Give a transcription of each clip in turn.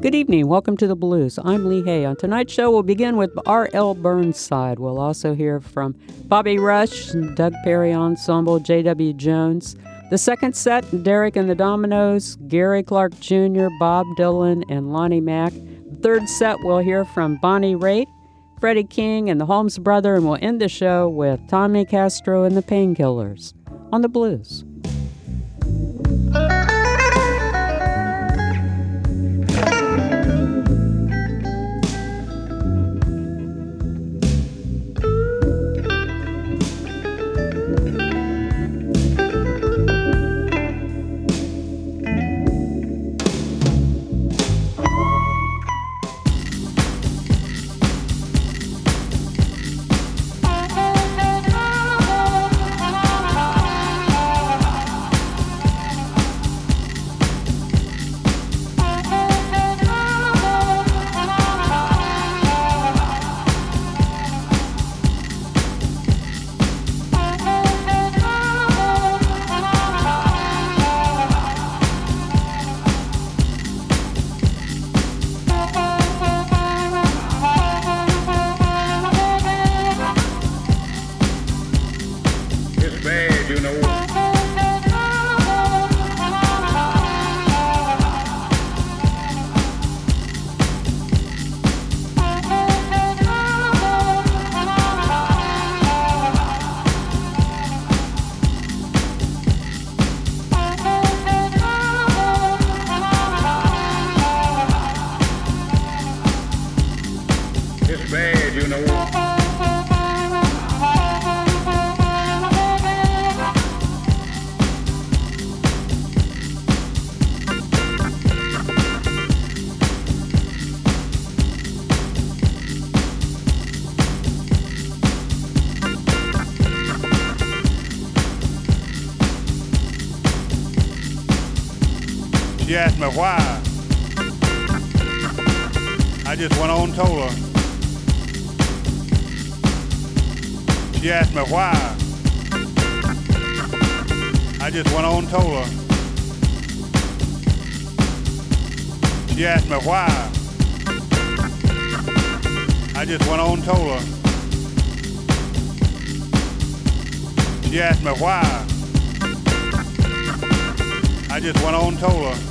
Good evening. Welcome to the Blues. I'm Lee Hay. On tonight's show, we'll begin with R.L. Burnside. We'll also hear from Bobby Rush, Doug Perry Ensemble, J.W. Jones. The second set, Derek and the Dominoes, Gary Clark Jr., Bob Dylan, and Lonnie Mack. The third set, we'll hear from Bonnie Raitt, Freddie King, and the Holmes Brothers, and we'll end the show with Tommy Castro and the Painkillers on the Blues. She asked me why. I just went on and told her. She asked me why. I just went on and told her. She asked me why. I just went on and told her. She asked me why. I just went on and told her.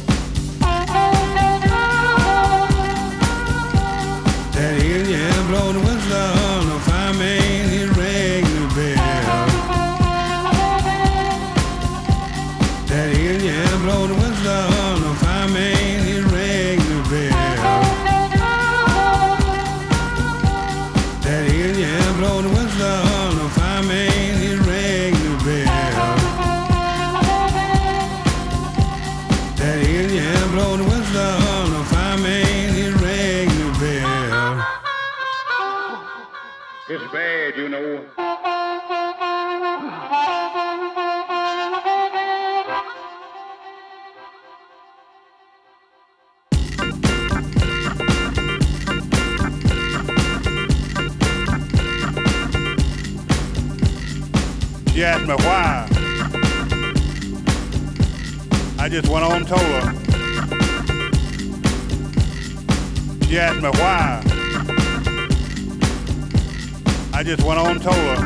That Indian blow the whistle, no fireman, he rang the bell. That Indian blow the whistle, no fireman, he rang the bell. That Indian blow the whistle, no fireman, he rang the bell. That Indian blow the whistle, no fireman, he rang the bell. It's bad, you know. She asked me why. I just went on and told her. She asked me why. I just went on and told her.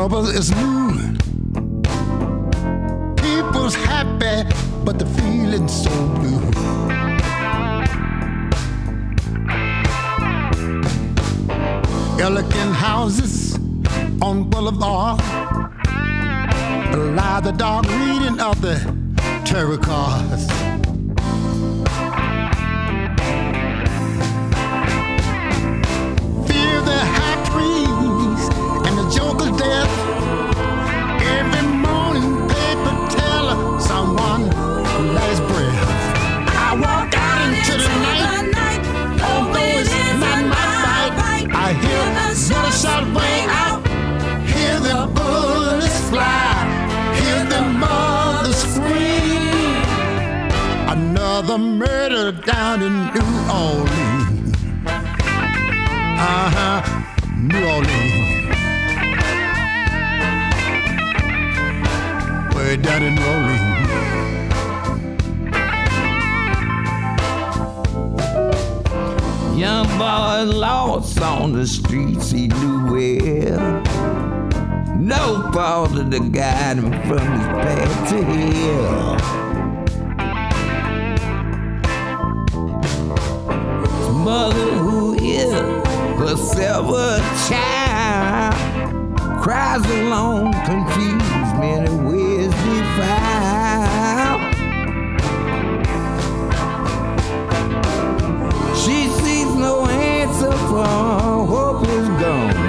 trouble is new. People's happy, but the feeling's so blue. Elegant houses on Boulevard belie the dark reading of the terror cars. Fear the high trees and the joker's death. Every morning paper tell someone let his breath. I walk out into the night, although it's not my fight. I hear the shot ring out, hear the bullets fly, hear the mother scream. Another murder down in New Orleans. New Orleans. Way down in New Orleans. Young boy lost on the streets he knew well. No father to guide him from his path to hell. His mother, who is herself a child, cries alone, confused, many ways defiled. She sees no answer for hope is gone.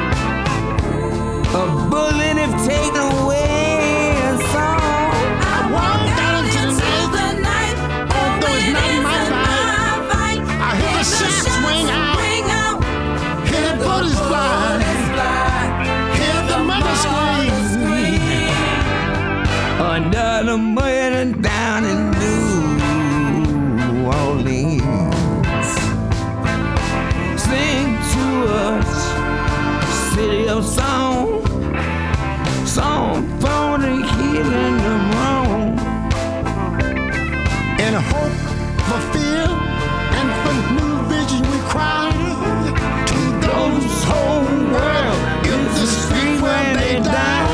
A bullet if taken away a song. I walk down into the night, although it's not my fight. I hear the shots ring out, hear the bullets fly, hear the mother scream. Another murder down in New Orleans. Sing to us, city of song, song for the healing of wrong. In hope for fear and for new vision we cry to those whole world in the street where they die.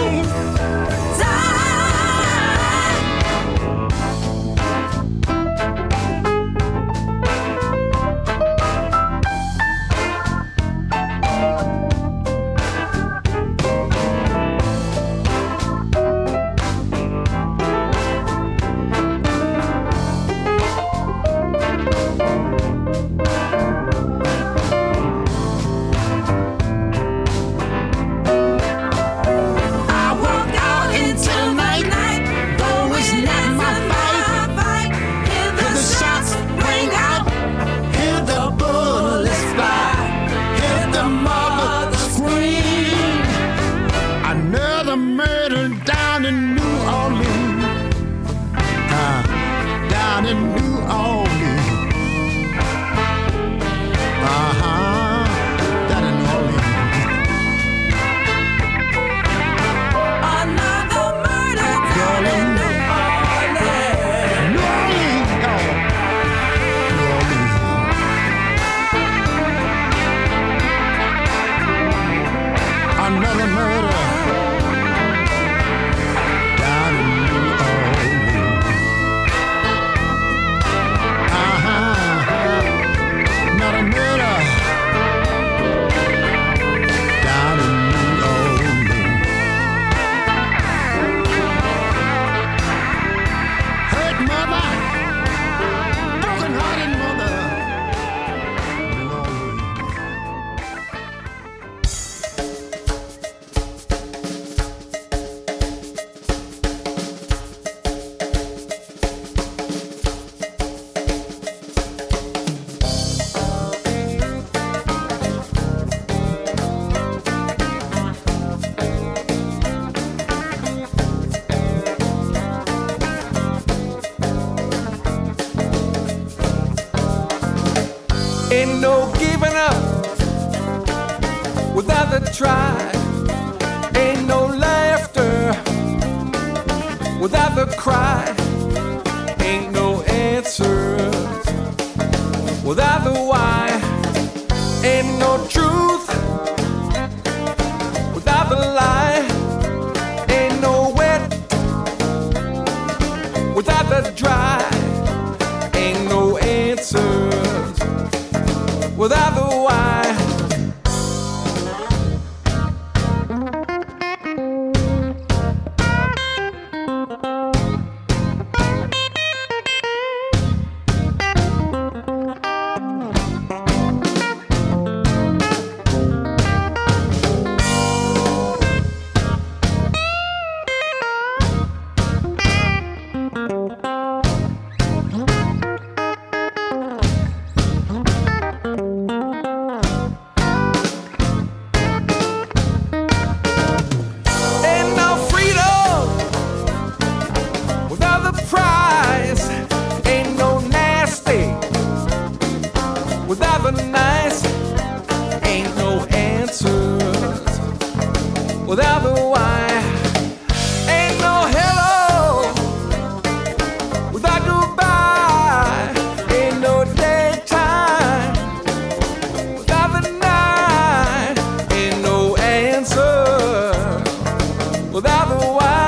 Ain't no giving up without a try. Ain't no laughter without the cry. Ain't no answers without the why. Ain't no truth without the lie. dry. Ain't no answers without the why. Without the why, ain't no hello without goodbye, ain't no daytime without the night, ain't no answer without the why.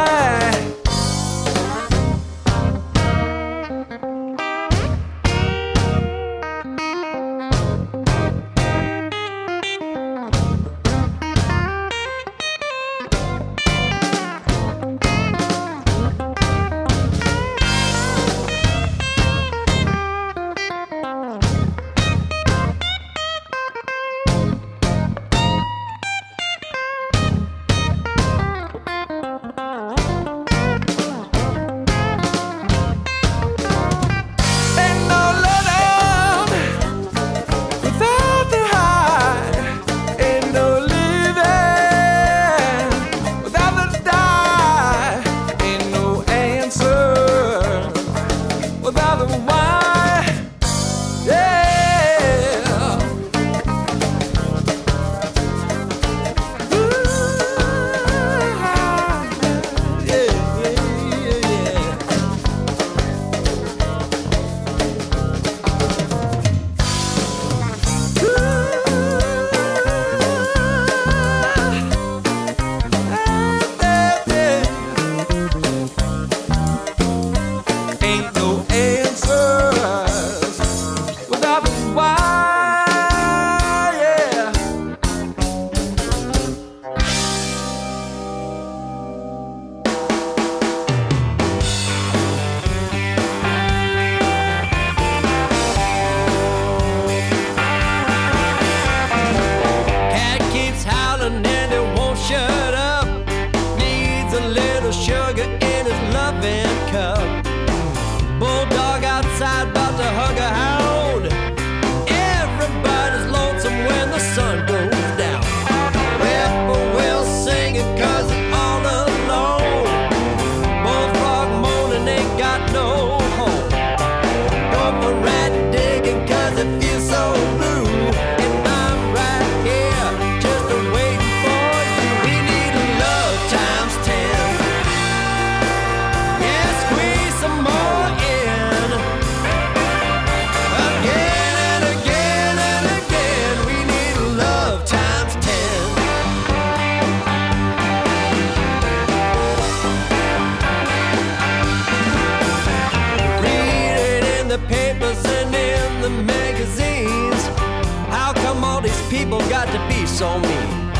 Got to be so mean.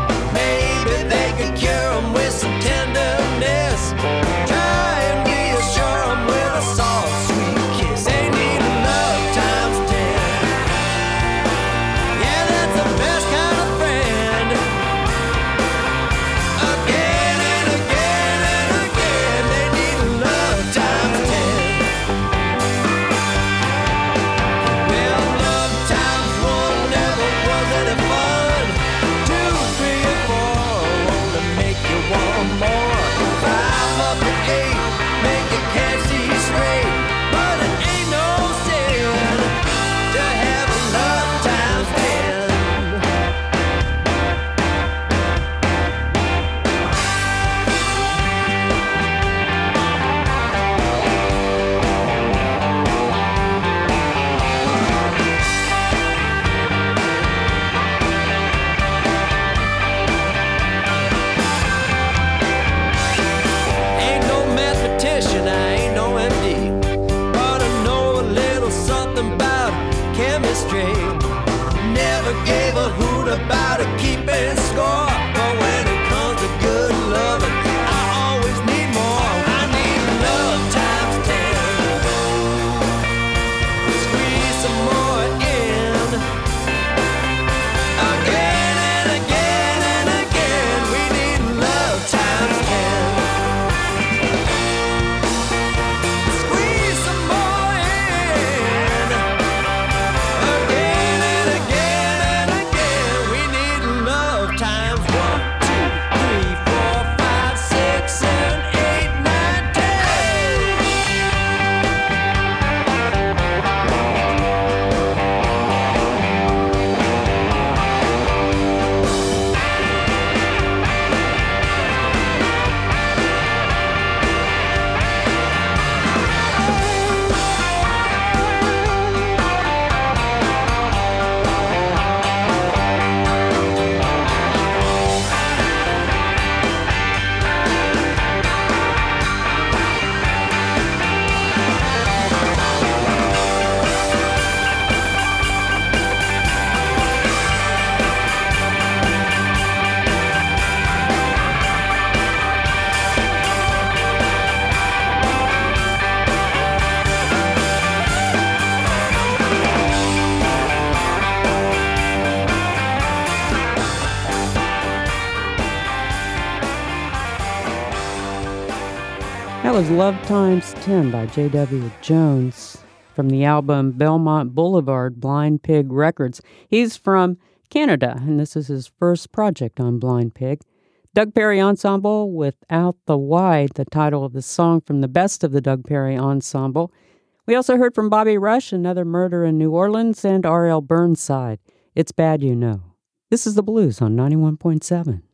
Maybe they could cure them with some tenderness. Try and reassure them with a soft, sweet kiss. They need love times 10. Yeah, that's the best kind of friend. Again and again and again, they need love times 10. Well, love times 1 never was any fun. 2, 3, and 4 only make you want more. way. Never gave a hoot about a keeping score. But when it comes to good loving, I always need more. I need love times 10. Squeeze some more in. Again and again and again. We need love times 10. Squeeze some more in. Again and again and again. We need love times 1, 2, 3, 4, 5, 6, 7, 8, 9, 10. That was Love Times 10 by J.W. Jones from the album Belmont Boulevard Blind Pig Records. He's from Canada, and this is his first project on Blind Pig. Doug Perry Ensemble with Out the Wide, the title of the song from the best of the Doug Perry Ensemble. We also heard from Bobby Rush, Another Murder in New Orleans, and R.L. Burnside, It's Bad You Know. This is The Blues on 91.7.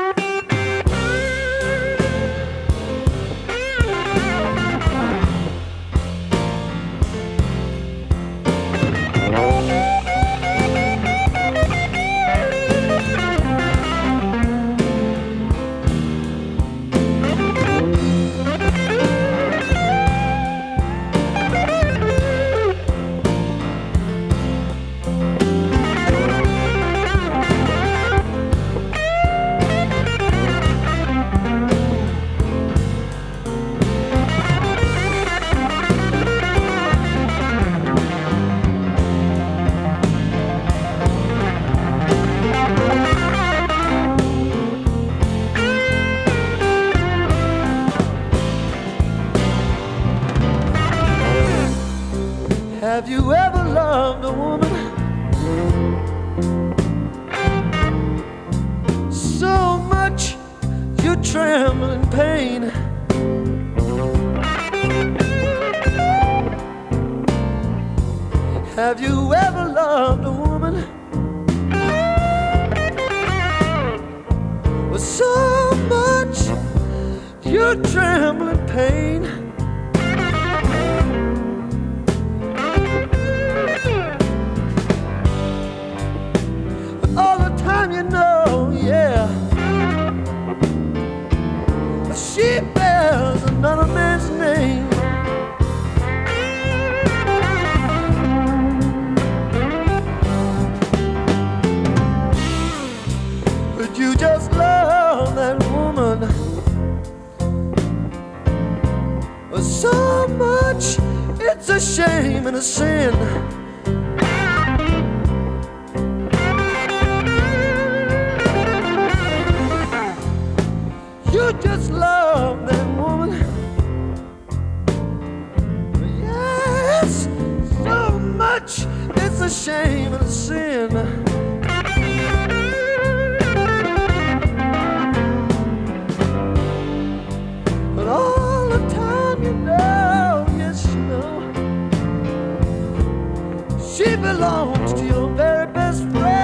Have you ever loved a woman so much you tremble in pain? Have you ever loved a woman with so much you tremble in pain? All the time you know, yeah, she bears another man's name. But you just love that woman so much, it's a shame and a sin. You just love that woman. Yes, so much, it's a shame and a sin. But all the time you know, yes you know, she belongs to your very best friend.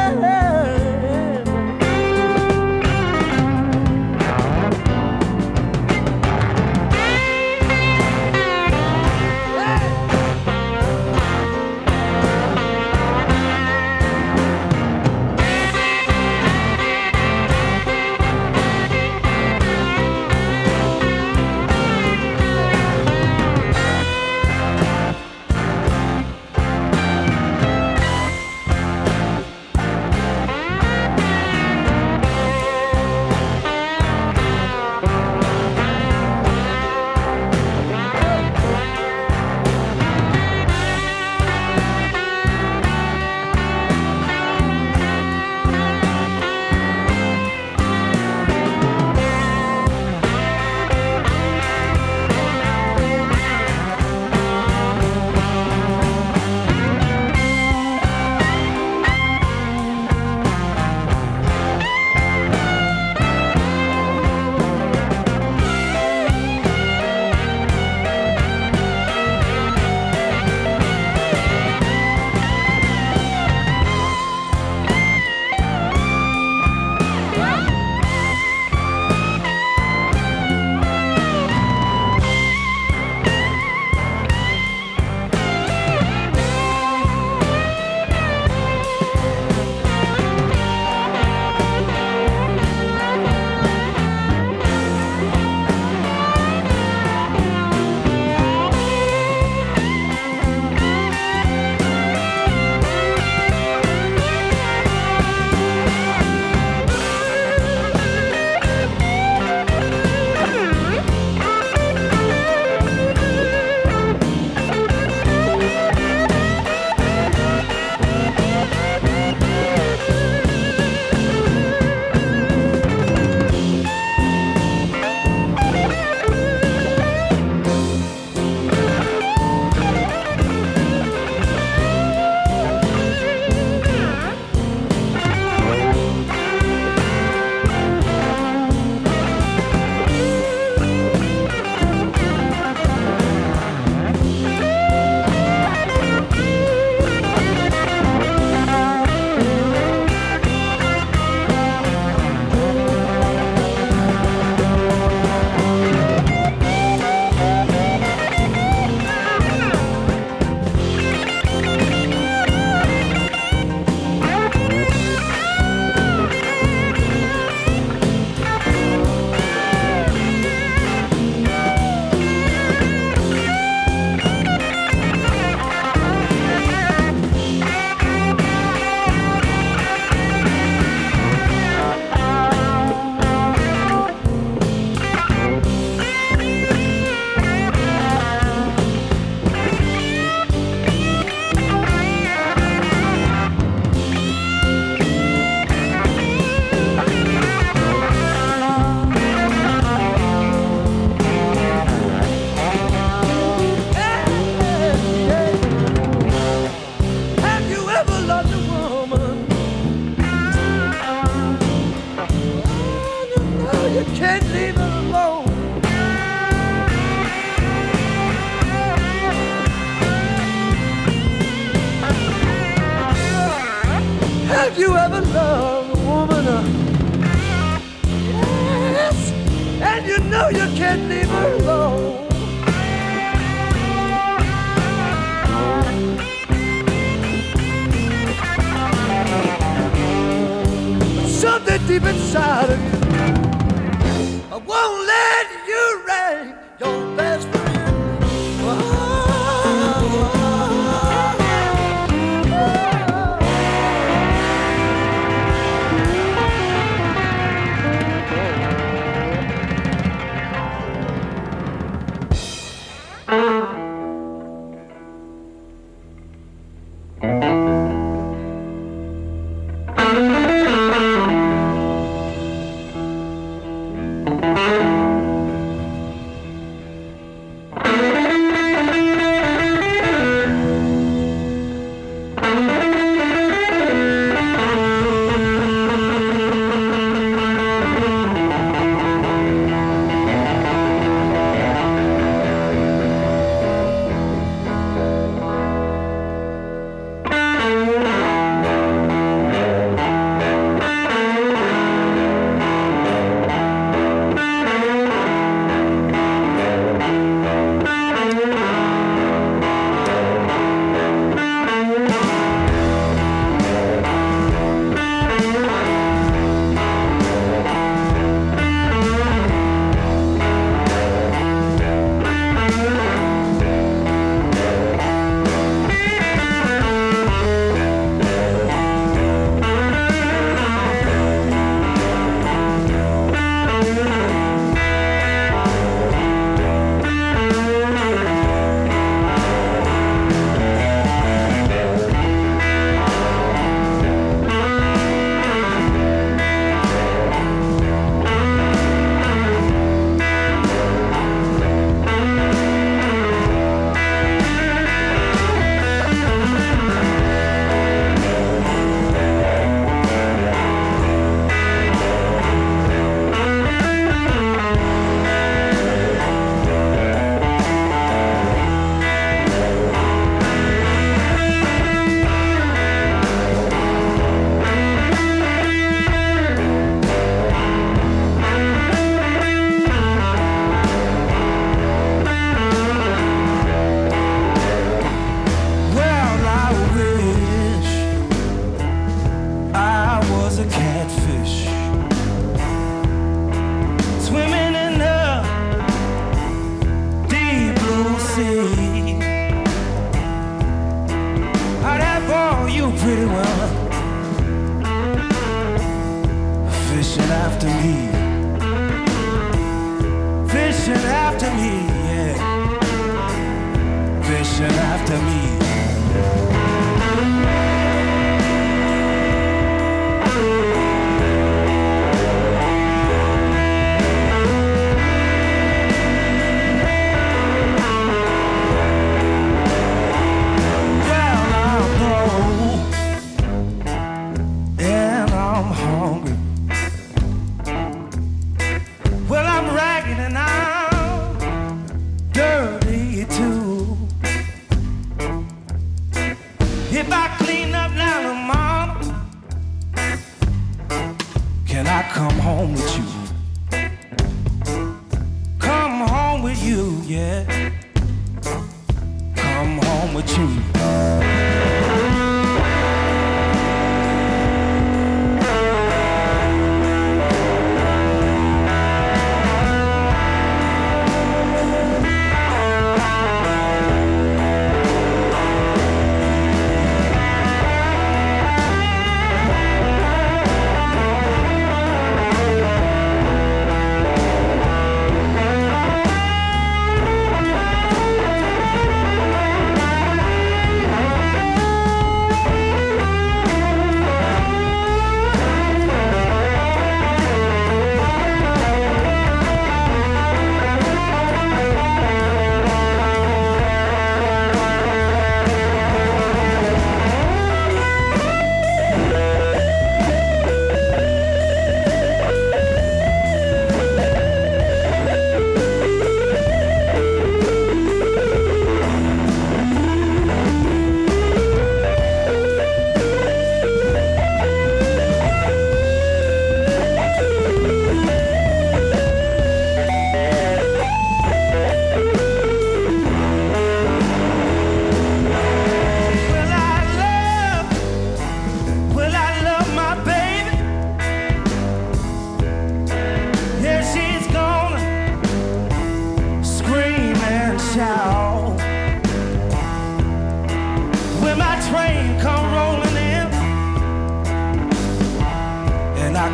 can't leave it alone. Have you ever loved a woman? Yes, and you know you can't leave her alone. But something deep inside of you, I won't let you write your best friend.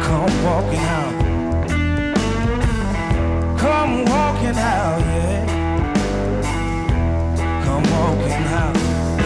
come walking out. Come walking out, yeah. Come walking out.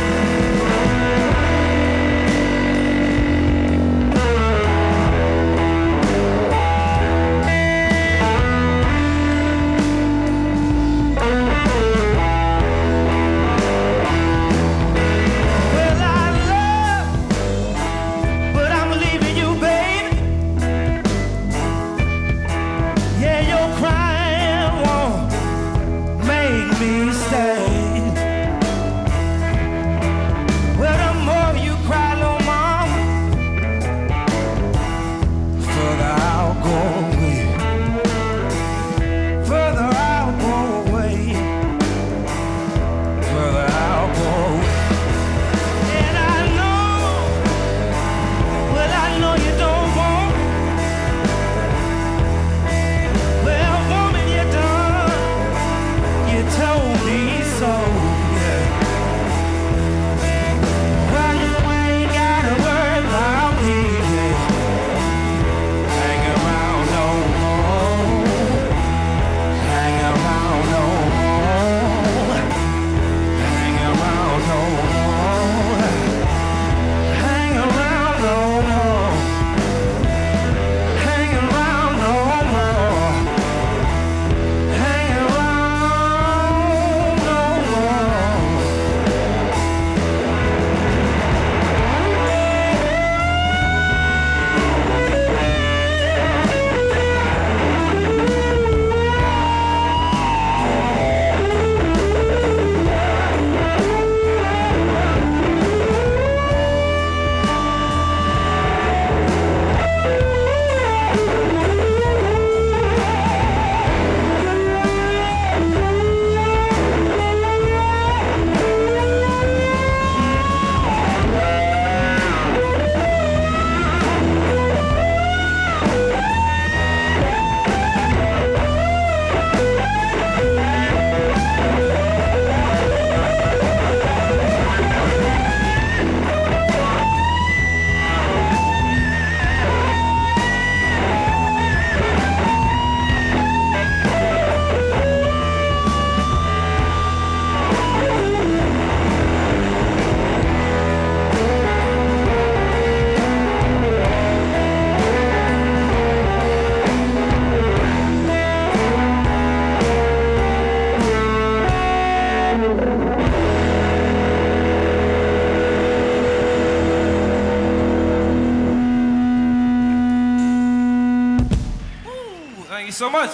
So much.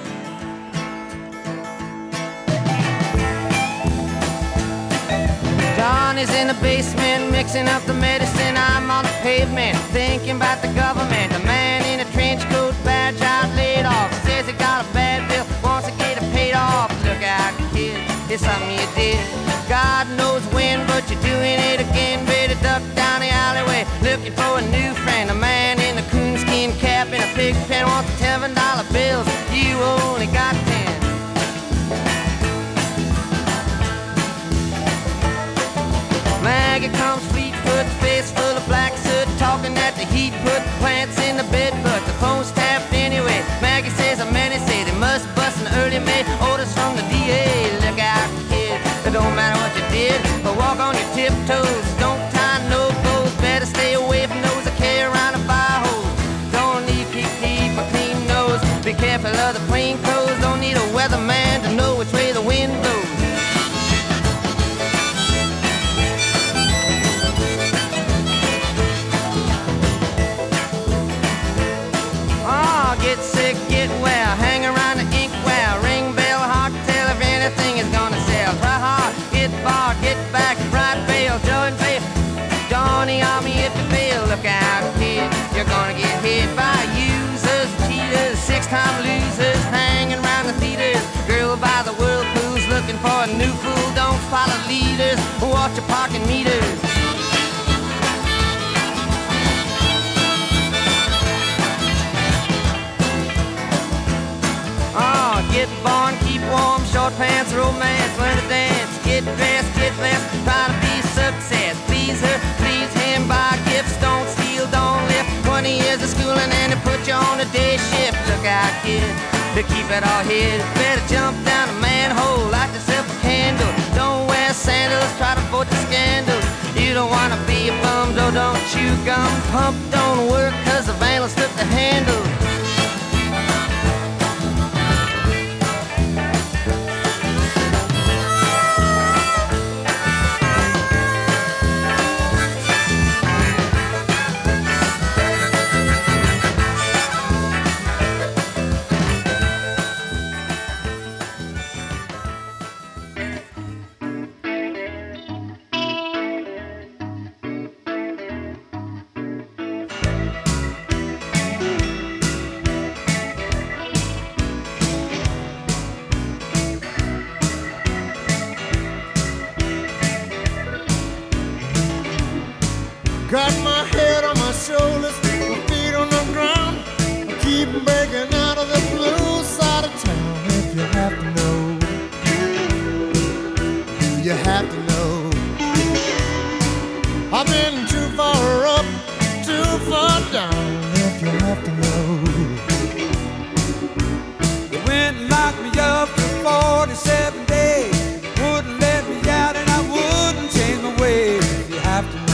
John is in the basement mixing up the medicine. I'm on the pavement thinking about the government. A man in a trench coat, badge out, laid off, says he got a bad bill, wants to get it paid off. Look out, kid, it's something you did. God knows when, but you're doing it again. Better duck down the alleyway looking for a new friend. A man in a coonskin cap and a pig pen wants $7 bills. You only got 10. Maggie comes Fleetfoot, face full of black soot, talking that the heat put plants in the bed, but the phone's tapped anyway. Maggie says a man say they must bust an early May. Orders from the DA. Look out, kid, it don't matter what you did, but walk on your tiptoes. Don't tie no bows. Better stay away from those that carry around a fire hose. Don't need keep a clean nose. Be careful of the plain clothes. Don't need a weatherman to know which way the wind blows. Get sick, get well, hang around the inkwell, ring bell, hard tell if anything is gonna sell. Try hard, get barred, get back, bright bail, Jordan To keep it all hid, better jump down a manhole, light yourself a candle. Don't wear sandals, try to avoid the scandal. You don't wanna be a bum, so don't chew gum. Pump don't work, cause the van will slip the handle. Got my head on my shoulders, my feet on the ground. I keep breaking out of the blue side of town. If you have to know, you have to know. I've been too far up, too far down. If you have to know. They went and locked me up for 47 days. Wouldn't let me out and I wouldn't change my ways. If you have to know.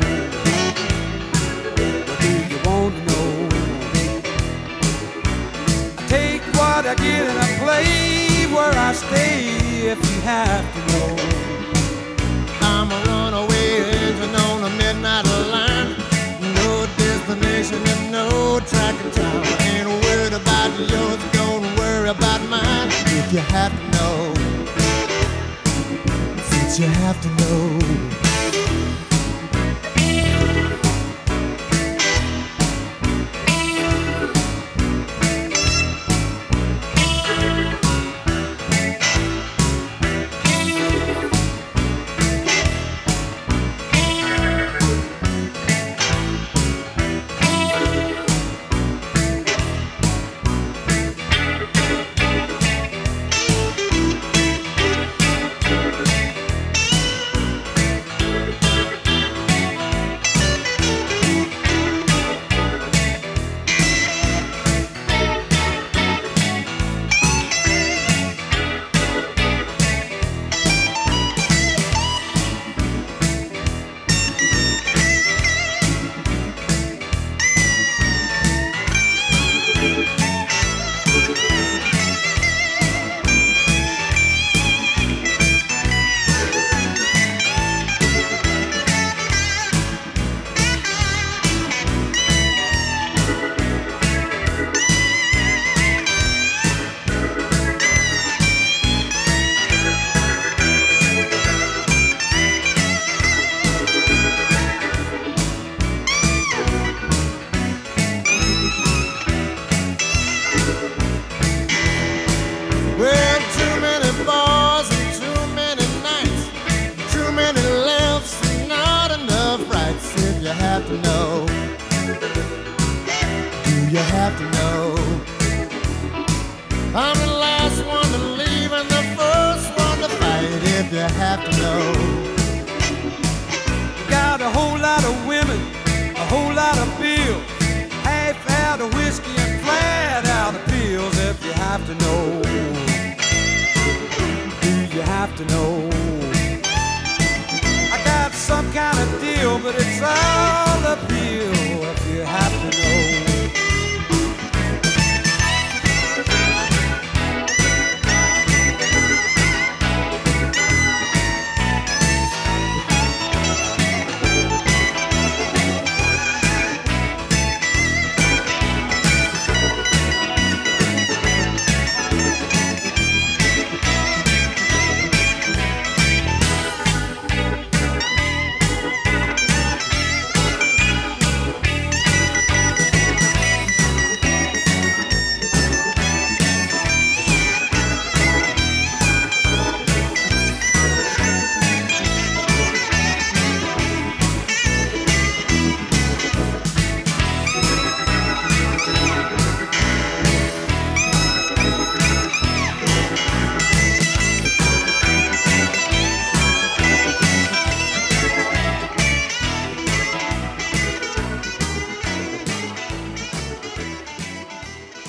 I get and I play where I stay. If you have to know, I'm a runaway engine on a midnight line. No destination and no track and time. I ain't worried about yours, don't worry about mine. If you have to know, since you have to know.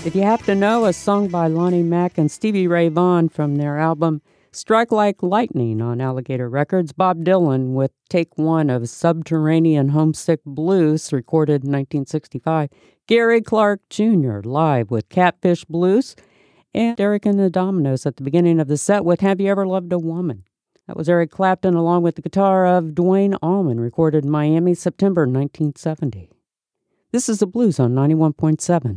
If You Have to Know, a song by Lonnie Mack and Stevie Ray Vaughan from their album Strike Like Lightning on Alligator Records. Bob Dylan with Take One of Subterranean Homesick Blues, recorded in 1965. Gary Clark Jr. live with Catfish Blues. And Eric and the Dominoes at the beginning of the set with Have You Ever Loved a Woman? That was Eric Clapton along with the guitar of Dwayne Allman, recorded in Miami, September 1970. This is the Blues on 91.7.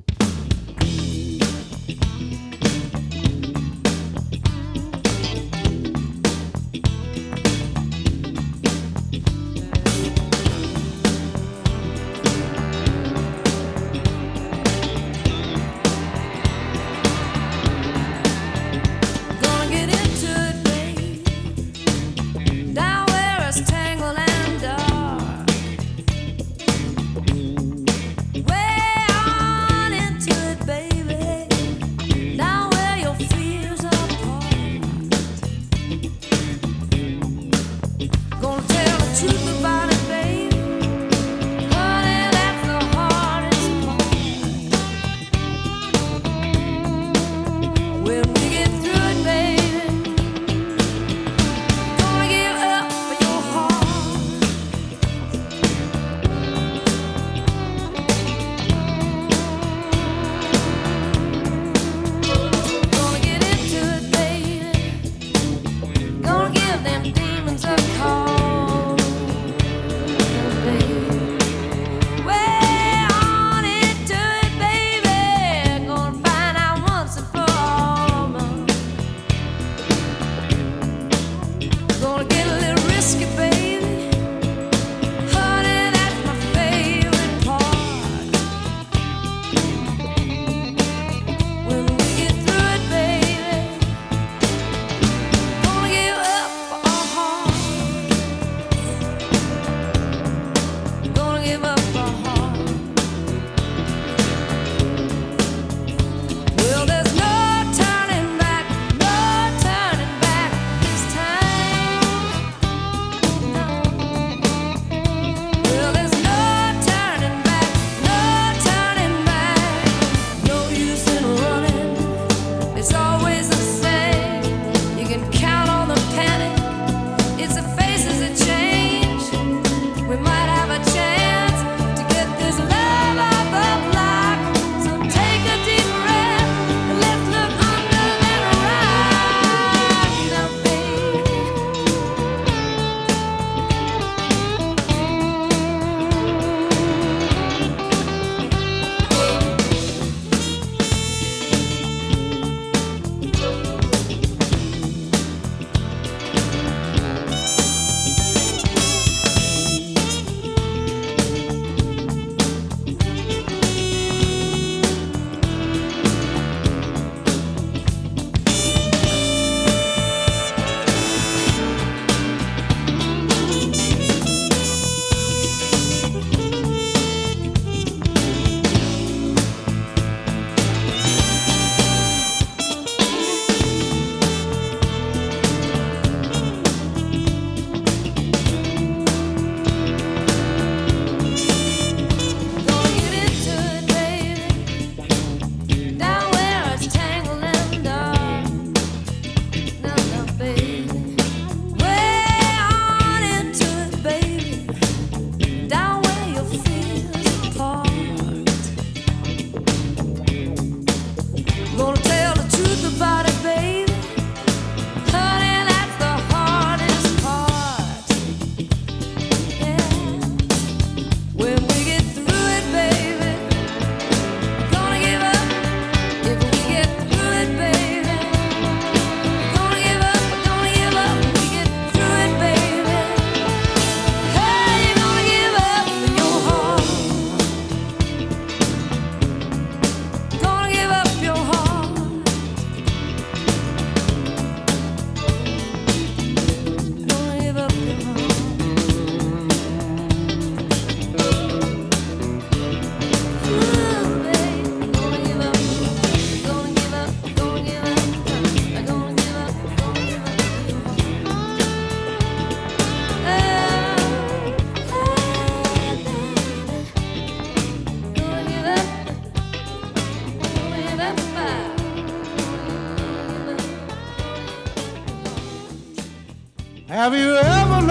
Way on in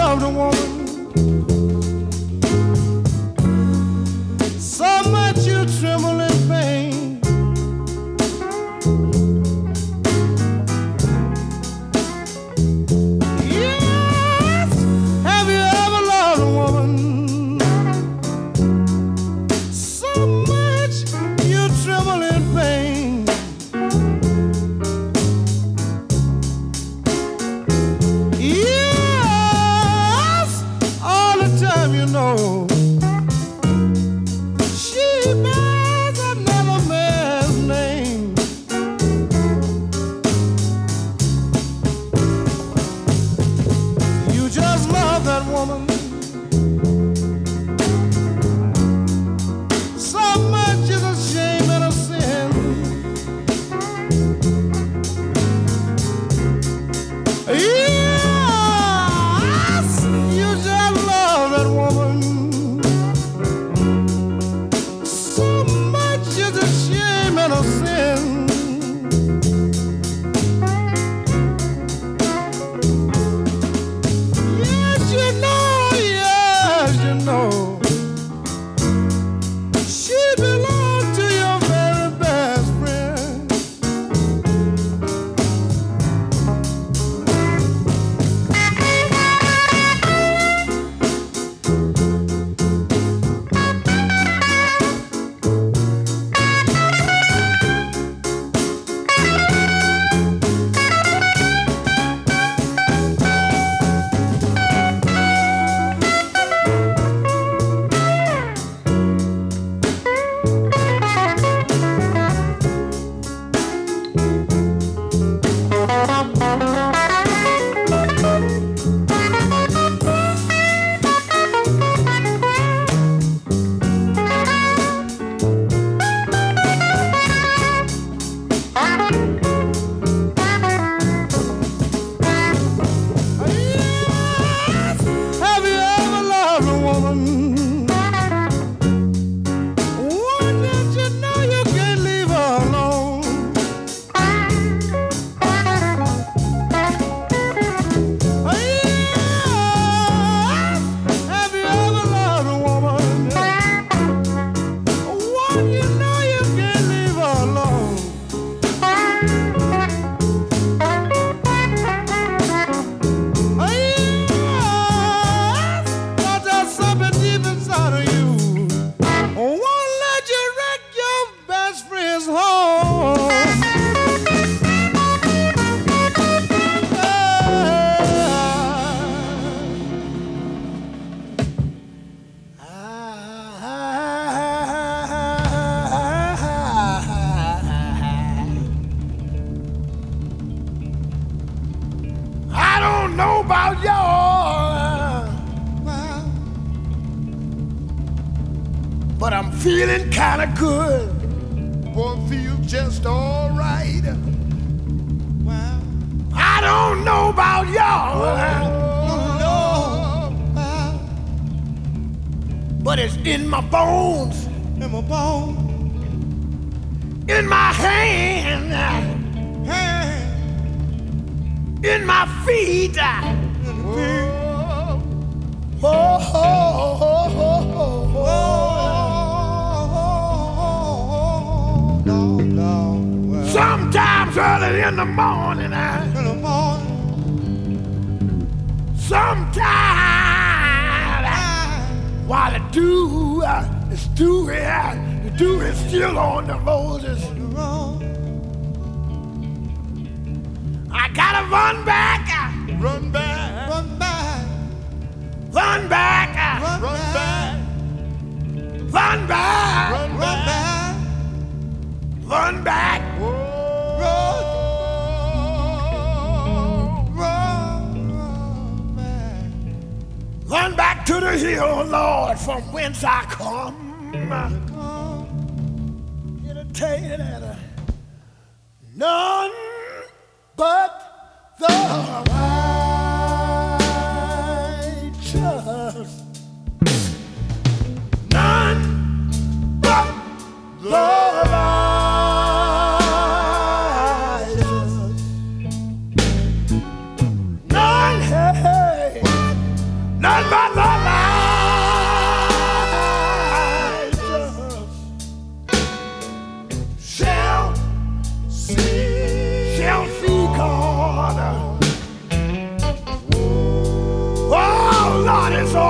loved a woman so much you tremble in pain. Yes, have you ever loved a woman so much you tremble in pain? Yes, all the time you know she bears another man's name. You just love that woman so much is a shame and a sin. Yes, you just love that woman so much is a shame and a sin. Yes, you know, she belongs to your very best friend. Yes, have you ever loved a woman? One that you know you can't leave her alone. Yes, have you ever loved a woman? One you know you can't leave her alone. Yes, but there's something deep inside of you won't let you wreck your best friend's home. I don't know about y'all, but I'm feeling kind of good. Boy, feel just all right. I don't know about y'all, but it's in my bones, in my hand, in my feet. Sometimes early in the morning, sometimes while the dew is dewy, the dew is still on the roses. I gotta run back, run back, run back, run back, run back, run back, run back, run back, run back to the hill, Lord, from whence I come. Here to tell you that none but the righteous, none but the righteous, none, hey,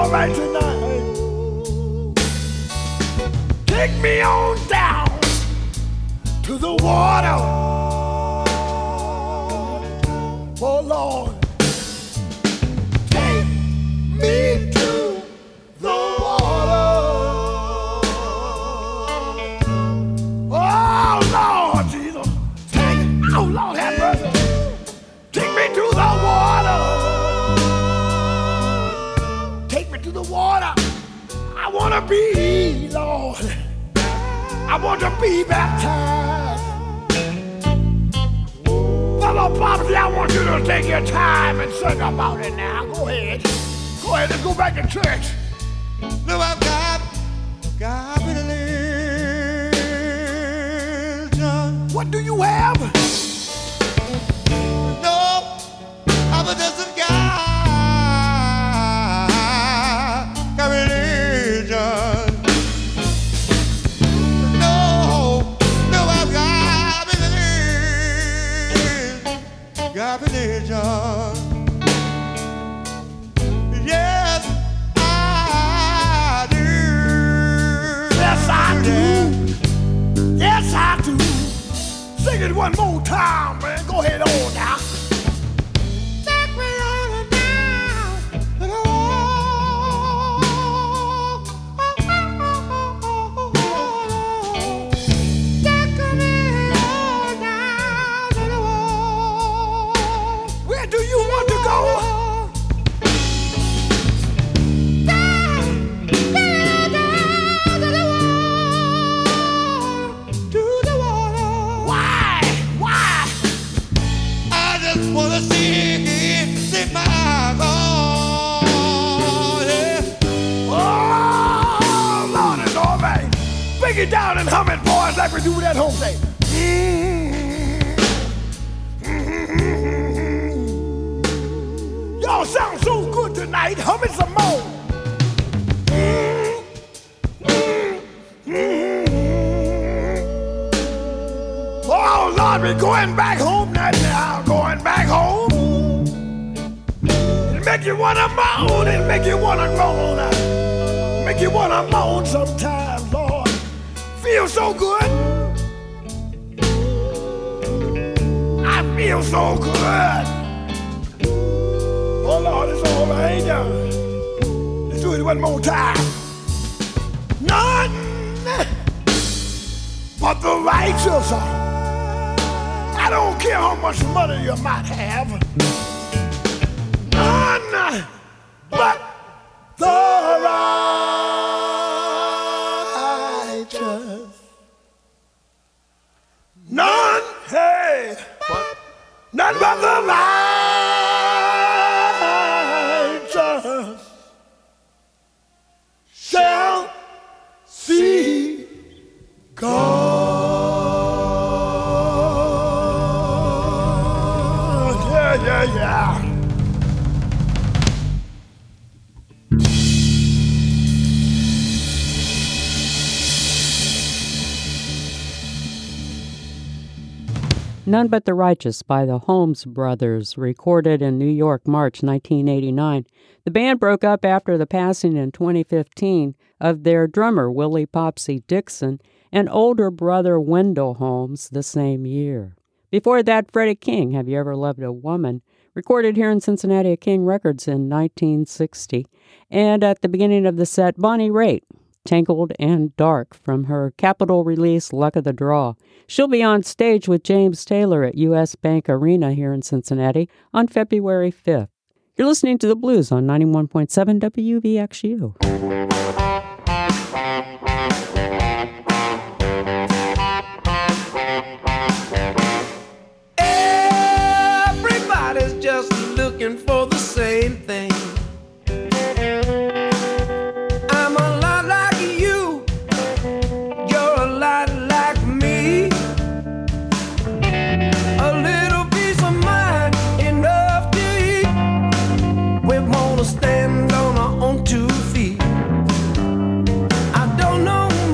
all right tonight. Take me on down to the water. Oh Lord, take me to the water. Oh Lord Jesus, oh Lord have mercy. Take me to the water. Take me to the water. I want to be, Lord. I want to be baptized. Brother Popsy, I want you to take your time and sing about it now. Go ahead. Go ahead, let's go back to church. No, I've got religion. What do you have? No, I'm just a guy. Got religion. Got religion. Yes, I do. Yes, I do. Yes, I do. Sing it one more time, man. Go ahead on now. Take me on down to the wall. Take me on down to the wall. Where do you want to go? To the water. Why? Why? I just wanna see my Lord. Yeah. Oh, Lord, it's all right. Break it down and hum it, boys, like we do that whole thing. Y'all sound so good tonight. Hum it some more. Oh, Lord, we're going back home now. Going back home. It make you wanna moan. It make you wanna groan. Make you wanna moan sometimes, Lord. Feel so good. I feel so good. Oh Lord, it's all right now. Let's do it one more time. None but the righteous. I don't care how much money you might have. None but the righteous. None, hey, none but the righteous shall see God. Yeah. None But the Righteous by the Holmes Brothers, recorded in New York, March 1989. The band broke up after the passing in 2015 of their drummer, Willie Popsy Dixon, and older brother Wendell Holmes the same year. Before that, Freddie King, Have You Ever Loved a Woman?, recorded here in Cincinnati at King Records in 1960. And at the beginning of the set, Bonnie Raitt, Tangled and Dark, from her Capitol release, Luck of the Draw. She'll be on stage with James Taylor at U.S. Bank Arena here in Cincinnati on February 5th. You're listening to The Blues on 91.7 WVXU. Everybody's just looking for the same thing. I'm a lot like you, you're a lot like me. A little piece of mind, enough to eat. We wanna stand on our own 2 feet. I don't know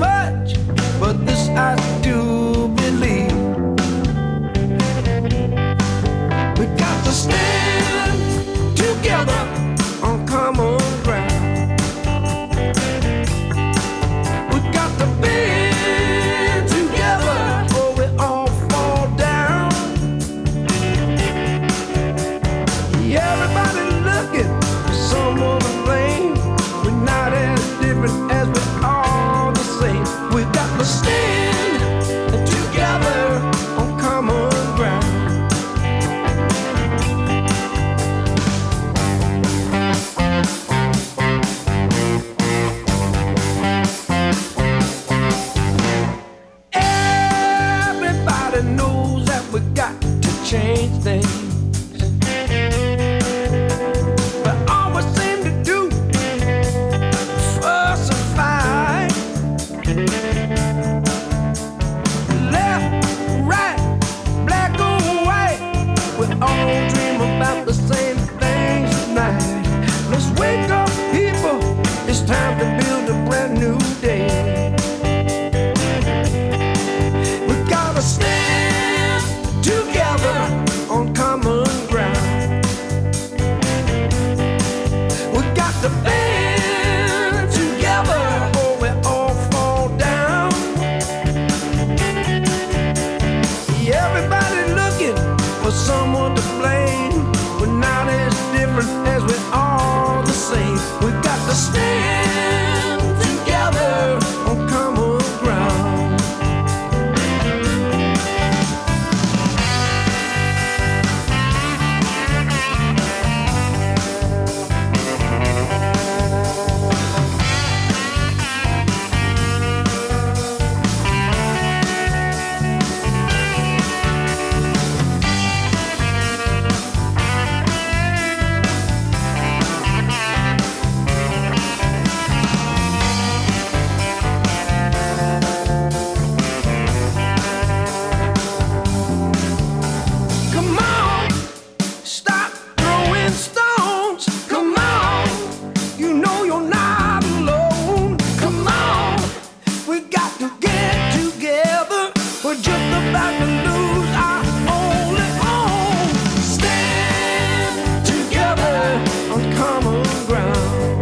we're just about to lose our only home. Stand together on common ground.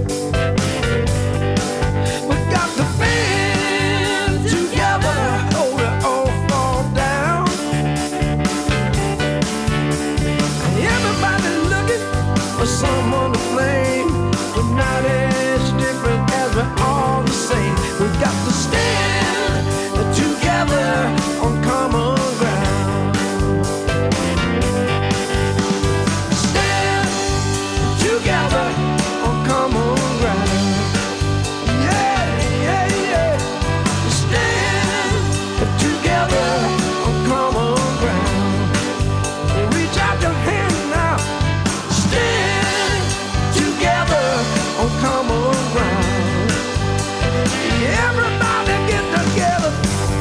We got to band together, hold it all fall down. Everybody looking for someone to blame. We're not as different as we're all the same. We got to stand together on common ground. Stand together on common ground. Yeah, yeah, yeah. Stand together on common ground. Reach out your hand now. Stand together on common ground. Everybody get together.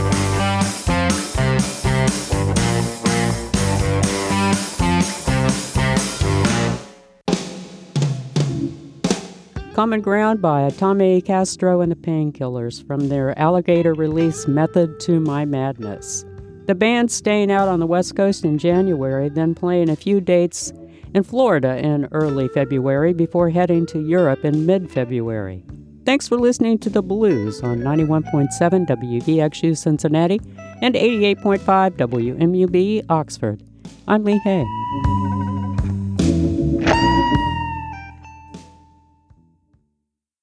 Common Ground by Tommy Castro and the Painkillers from their Alligator release Method to My Madness. The band's staying out on the West Coast in January, then playing a few dates in Florida in early February before heading to Europe in mid-February. Thanks for listening to The Blues on 91.7 WVXU Cincinnati and 88.5 WMUB Oxford. I'm Lee Hay.